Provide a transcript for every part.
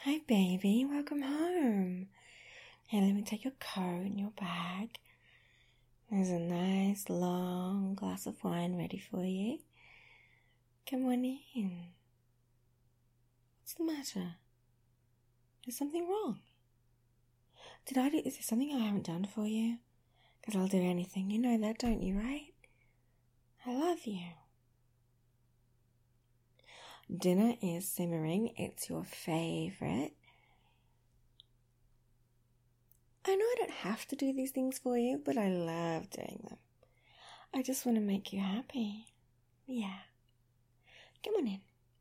Hi, baby. Welcome home. Here, let me take your coat and your bag. There's a nice long glass of wine ready for you. Come on in. What's the matter? Is something wrong? Is there something I haven't done for you? Because I'll do anything. You know that, don't you, right? I love you. Dinner is simmering. It's your favourite. I know I don't have to do these things for you, but I love doing them. I just want to make you happy. Yeah. Come on in.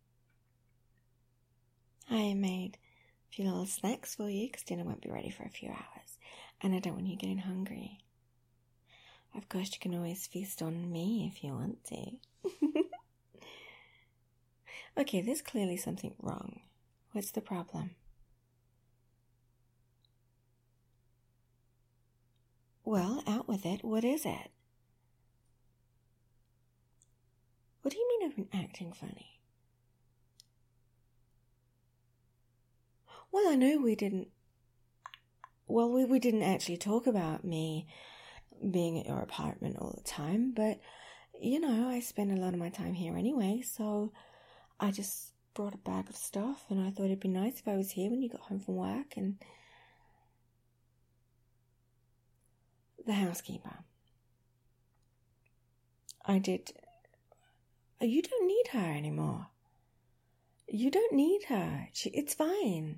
I made a few little snacks for you because dinner won't be ready for a few hours. And I don't want you getting hungry. Of course, you can always feast on me if you want to. Okay, there's clearly something wrong. What's the problem? Well, out with it. What is it? What do you mean I've been acting funny? Well, I know we didn't actually talk about me being at your apartment all the time, but, you know, I spend a lot of my time here anyway, so I just brought a bag of stuff, and I thought it'd be nice if I was here when you got home from work. And the housekeeper. You don't need her anymore. You don't need her. It's fine.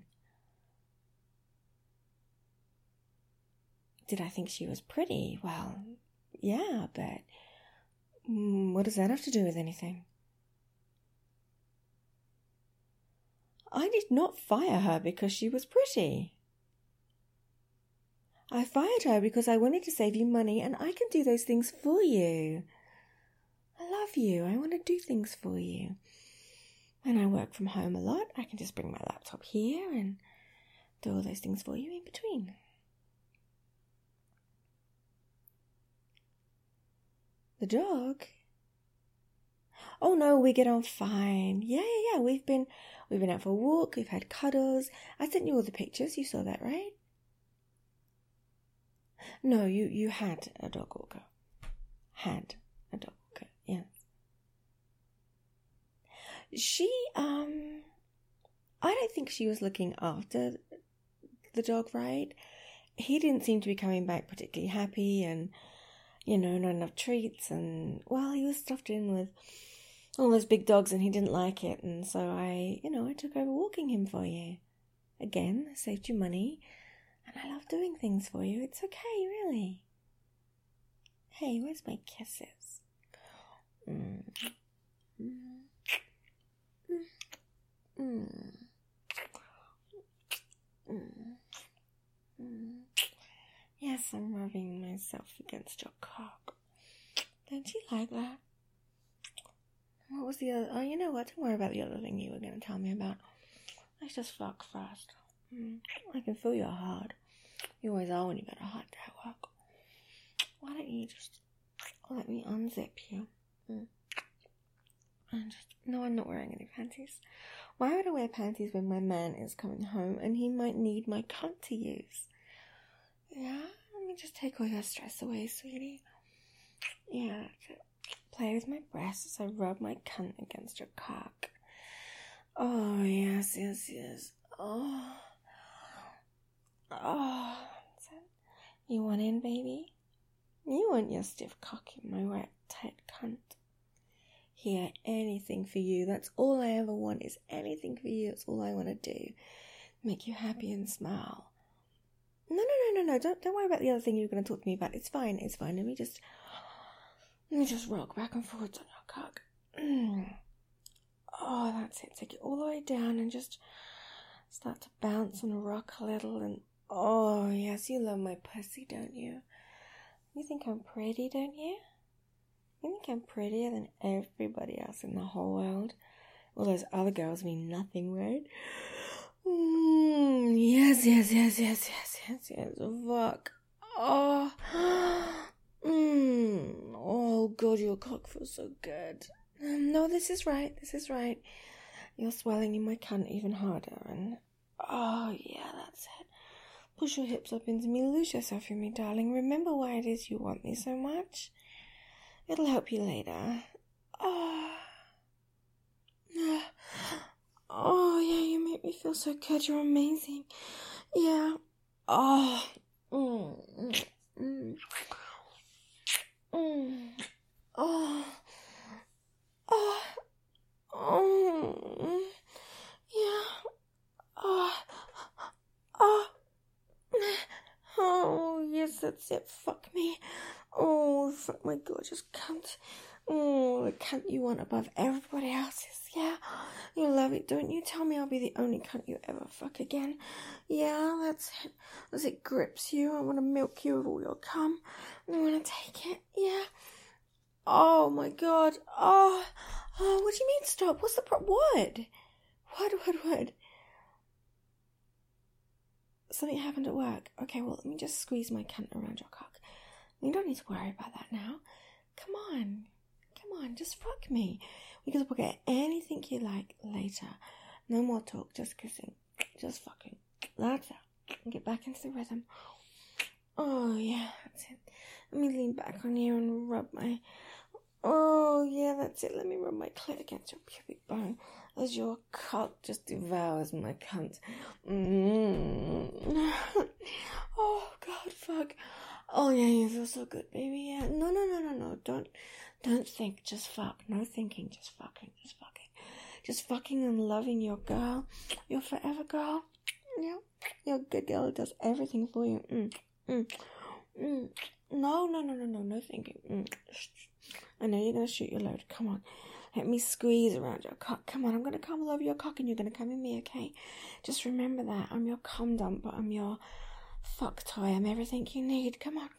Did I think she was pretty? Well, yeah, but what does that have to do with anything? I did not fire her because she was pretty. I fired her because I wanted to save you money, and I can do those things for you. I love you. I want to do things for you. And I work from home a lot. I can just bring my laptop here and do all those things for you in between. The dog? Oh no, we get on fine. Yeah. We've been out for a walk. We've had cuddles. I sent you all the pictures. You saw that, right? No, you had a dog walker. Had a dog walker, yes. I don't think she was looking after the dog right. He didn't seem to be coming back particularly happy, and, you know, not enough treats, and, well, he was stuffed in with all those big dogs and he didn't like it, and so I took over walking him for you. Again, I saved you money. And I love doing things for you. It's okay, really. Hey, where's my kisses? Yes, I'm rubbing myself against your cock. Don't you like that? What was the other? Oh, you know what? Don't worry about the other thing you were going to tell me about. Let's just fuck first. I can feel your heart. You always are when you got a hard day at work. Why don't you just let me unzip you? No, I'm not wearing any panties. Why would I wear panties when my man is coming home and he might need my cunt to use? Yeah, let me just take all your stress away, sweetie. Yeah, play with my breasts as I rub my cunt against your cock. Oh, yes. Oh, you want in, baby? You want your stiff cock in my wet, tight cunt. Here, anything for you. That's all I ever want, is anything for you. That's all I want to do. Make you happy and smile. No. Don't worry about the other thing you're going to talk to me about. It's fine. Let me just rock back and forwards on your cock. Oh, that's it. Take it all the way down and just start to bounce and rock a little. And oh, yes, you love my pussy, don't you? You think I'm pretty, don't you? You think I'm prettier than everybody else in the whole world? All those other girls mean nothing, right? Yes. Fuck. Oh. Oh, God, your cock feels so good. No, this is right. You're swelling in my cunt even harder, and Oh, yeah, that's it. Push your hips up into me. Lose yourself in me, darling. Remember why it is you want me so much. It'll help you later. Oh. Oh, yeah, you make me feel so good. You're amazing. Yeah. Oh. Mm. Mm. Mm. Oh. Oh. Oh. Yeah. Oh. Oh. Oh, yes, that's it. Fuck me. Oh, fuck my gorgeous cunt. Oh, the cunt you want above everybody else's. Yeah. You love it, don't you? Tell me I'll be the only cunt you ever fuck again. Yeah, that's it. As it grips you, I want to milk you of all your cum. I want to take it. Yeah. Oh, my God. Oh, what do you mean stop? What's the What? What? Something happened at work. Okay, well, let me just squeeze my cunt around your cock. You don't need to worry about that now. Come on, just fuck me. We can talk about anything you like later. No more talk, just kissing. Just fucking. That's it. Get back into the rhythm. Oh, yeah, that's it. Let me lean back on you and rub my... Oh, yeah, that's it. Let me rub my clit against your pubic bone as your cock just devours my cunt. Oh, God, fuck. Oh, yeah, you feel so good, baby. Yeah. No. Don't think. Just fuck. No thinking. Just fucking. Just fucking and loving your girl. Your forever girl. Yeah. You're a good girl who does everything for you. No. No thinking. I know you're going to shoot your load. Come on. Let me squeeze around your cock. Come on, I'm going to come all over your cock and you're going to come in me, okay? Just remember that. I'm your cum dump, but I'm your fuck toy. I'm everything you need. Come on.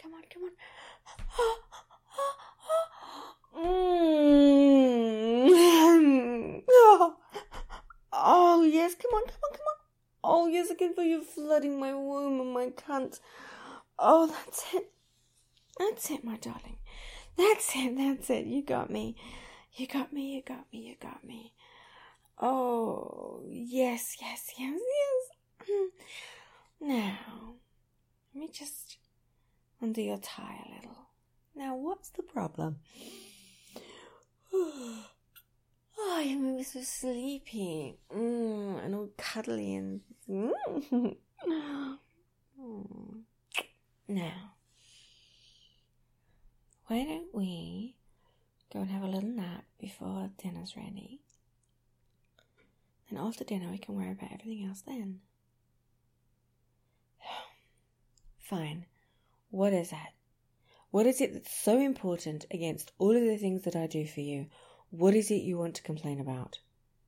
Oh, yes, come on. Oh, yes, I can feel you flooding my womb and my cunt. Oh, that's it. That's it, my darling. That's it. You got me. Oh, yes. Now, let me just undo your tie a little. Now, what's the problem? Oh, you made me so sleepy. And all cuddly and... Now, why don't we go and have a little nap before dinner's ready? And after dinner, we can worry about everything else then. Fine. What is that? What is it that's so important against all of the things that I do for you? What is it you want to complain about?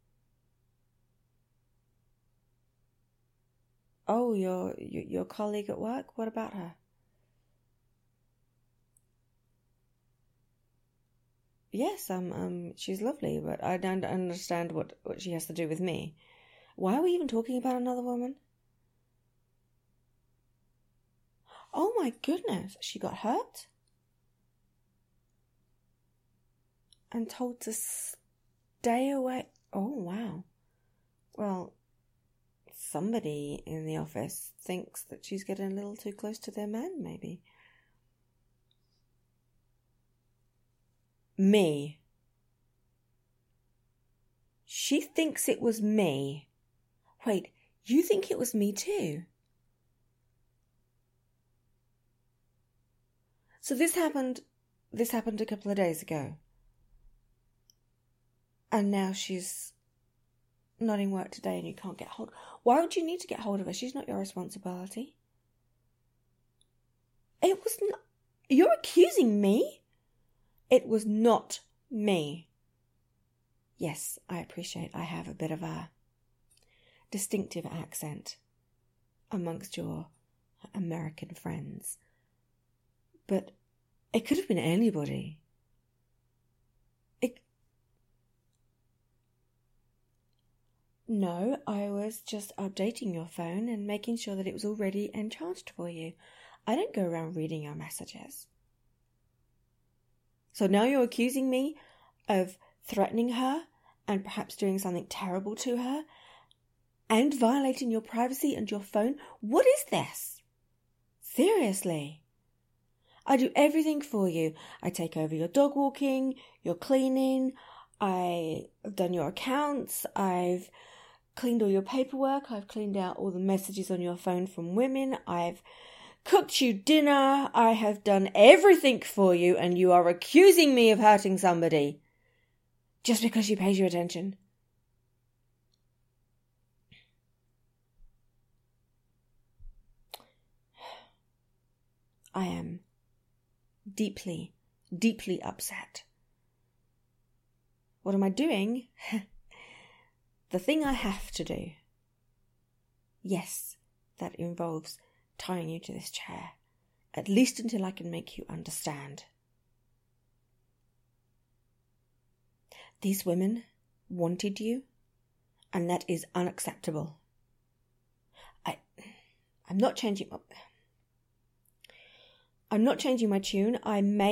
Oh, your colleague at work? What about her? Yes, she's lovely, but I don't understand what she has to do with me. Why are we even talking about another woman? Oh my goodness, she got hurt? And told to stay away. Oh, wow. Well, somebody in the office thinks that she's getting a little too close to their man, maybe. Me. She thinks it was me. Wait, you think it was me too? So this happened a couple of days ago. And now she's not in work today and you can't get hold. Why would you need to get hold of her? She's not your responsibility. It was not... You're accusing me? It was not me. Yes, I appreciate I have a bit of a distinctive accent amongst your American friends. But it could have been anybody. No, I was just updating your phone and making sure that it was all ready and charged for you. I don't go around reading your messages. So now you're accusing me of threatening her and perhaps doing something terrible to her and violating your privacy and your phone. What is this? Seriously. I do everything for you. I take over your dog walking, your cleaning. I've done your accounts. I've cleaned all your paperwork. I've cleaned out all the messages on your phone from women. I've cooked you dinner. I have done everything for you, and you are accusing me of hurting somebody just because she pays you attention. I am deeply, deeply upset. What am I doing? The thing I have to do. Yes, that involves tying you to this chair, at least until I can make you understand. These women wanted you, and that is unacceptable. I'm not changing my tune.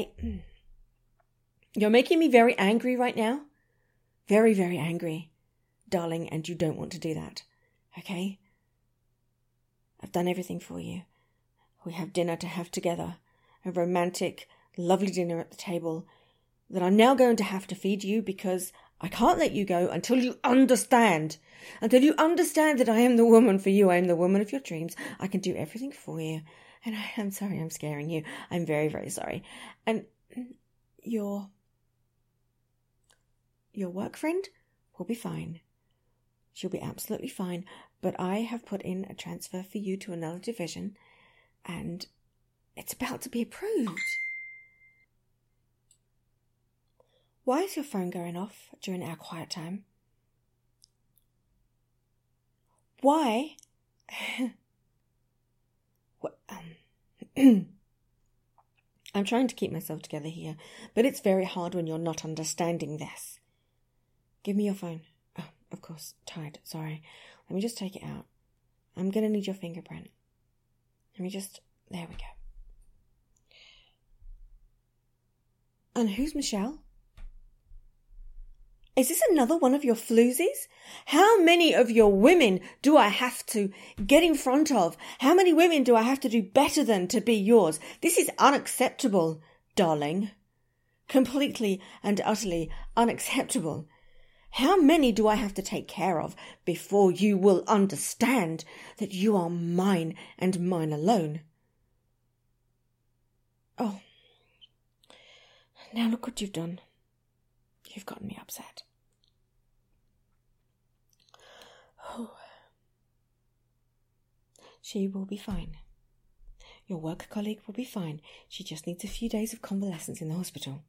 You're making me very angry right now. Very, very angry, darling, and you don't want to do that, okay? I've done everything for you. We have dinner to have together, a romantic, lovely dinner at the table that I'm now going to have to feed you because I can't let you go until you understand. Until you understand that I am the woman for you. I am the woman of your dreams. I can do everything for you. And I'm sorry I'm scaring you. I'm very, very sorry. And your work friend will be fine. She'll be absolutely fine. But I have put in a transfer for you to another division, and it's about to be approved. Why is your phone going off during our quiet time? Why? I'm trying to keep myself together here, but it's very hard when you're not understanding this. Give me your phone. Oh, of course, tied. Sorry. Let me just take it out. I'm going to need your fingerprint. There we go. And who's Michelle? Is this another one of your floozies? How many of your women do I have to get in front of? How many women do I have to do better than to be yours? This is unacceptable, darling. Completely and utterly unacceptable. How many do I have to take care of before you will understand that you are mine and mine alone? Oh, now look what you've done. You've gotten me upset. Oh. She will be fine. Your work colleague will be fine. She just needs a few days of convalescence in the hospital.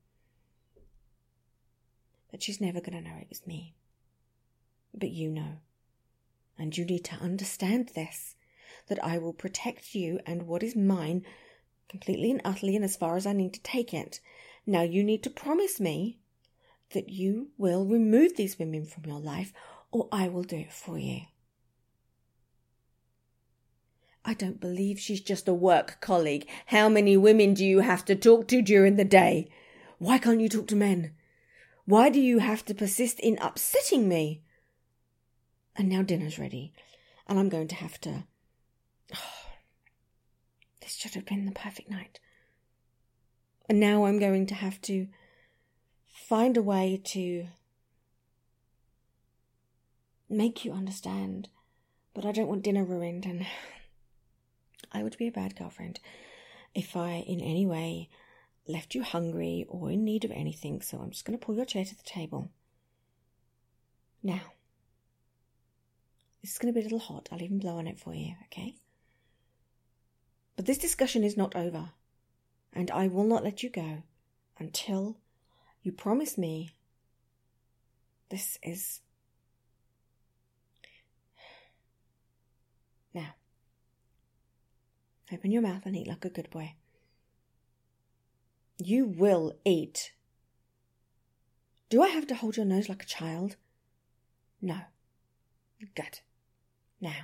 But she's never going to know it was me. But you know. And you need to understand this, that I will protect you and what is mine completely and utterly and as far as I need to take it. Now you need to promise me that you will remove these women from your life, or I will do it for you. I don't believe she's just a work colleague. How many women do you have to talk to during the day? Why can't you talk to men? Why do you have to persist in upsetting me? And now dinner's ready, and I'm going to have to... Oh, this should have been the perfect night. And now I'm going to have to find a way to make you understand. But I don't want dinner ruined, and I would be a bad girlfriend if I in any way left you hungry or in need of anything, so I'm just going to pull your chair to the table. Now, this is going to be a little hot. I'll even blow on it for you, okay? But this discussion is not over, and I will not let you go until you promise me this is... Now, open your mouth and eat like a good boy. You will eat. Do I have to hold your nose like a child? No. Good. Now.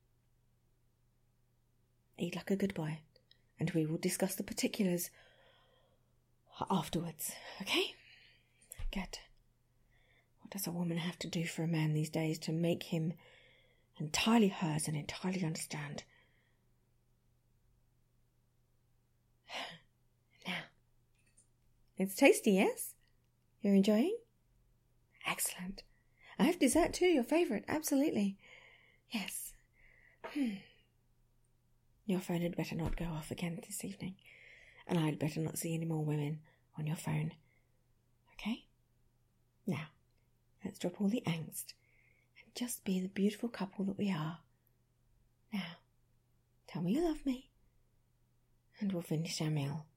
Eat like a good boy, and we will discuss the particulars afterwards, okay? Good. What does a woman have to do for a man these days to make him entirely hers and entirely understand. Now, it's tasty, yes? You're enjoying? Excellent. I have dessert too, your favourite, absolutely. Yes. Your phone had better not go off again this evening, and I'd better not see any more women on your phone. Okay? Now, let's drop all the angst and just be the beautiful couple that we are. Now, tell me you love me, and we'll finish our meal.